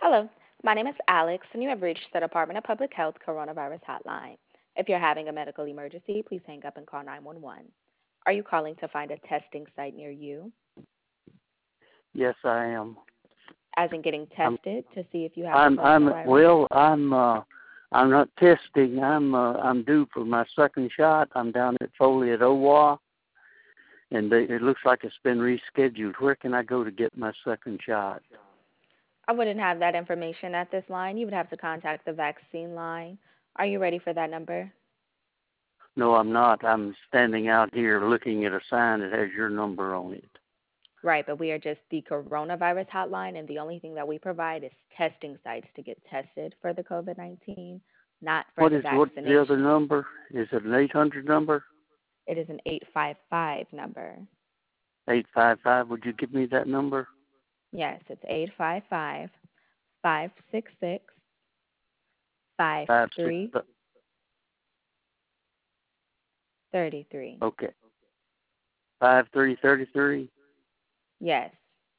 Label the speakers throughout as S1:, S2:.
S1: Hello, my name is Alex, and you have reached the Department of Public Health Coronavirus Hotline. If you're having a medical emergency, please hang up and call 911. Are you calling to find a testing site near you,
S2: Yes, I am.
S1: as in getting
S2: I'm.
S1: tested to see if you have the
S2: I'm. I'm.
S1: coronavirus?
S2: Well, I'm. I'm not testing. I'm due for my second shot. I'm down at Foley at OWA, and it looks like it's been rescheduled. Where can I go to get my second shot?
S1: I wouldn't have that information at this line. You would have to contact the vaccine line. Are you ready for that number?
S2: No, I'm not. I'm standing out here looking at a sign that has your number on it.
S1: Right, but we are just the coronavirus hotline, and the only thing that we provide is testing sites to get tested for the COVID 19, not for the
S2: What's the other
S1: vaccination.
S2: number? Is it an 800 number?
S1: It is an 855 number.
S2: 855. Would you give me that number?
S1: Yes, it's 855 566
S2: Five six.
S1: 5333.
S2: Okay. 5333.
S1: Yes.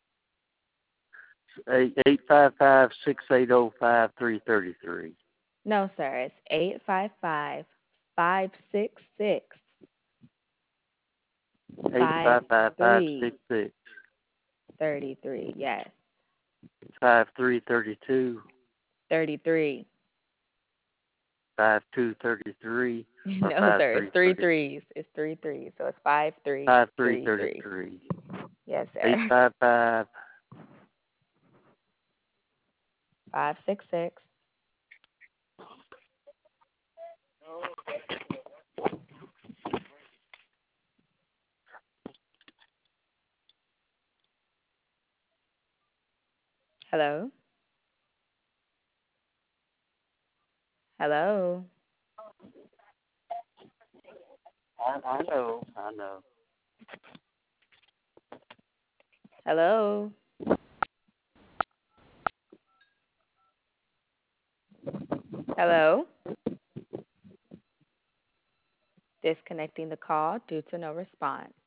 S2: 855-680-5333.
S1: No, sir. It's 855 566
S2: 855-566.
S1: 5333. Yes.
S2: 5332.
S1: 33.
S2: 5233 or
S1: No, sir. It's three
S2: 533.
S1: threes. It's three threes. So it's 5333.
S2: 5333.
S1: Yes, sir.
S2: 855.
S1: 566. Hello? Hello?
S2: I know. I know.
S1: Hello? Hello? Disconnecting the call due to no response.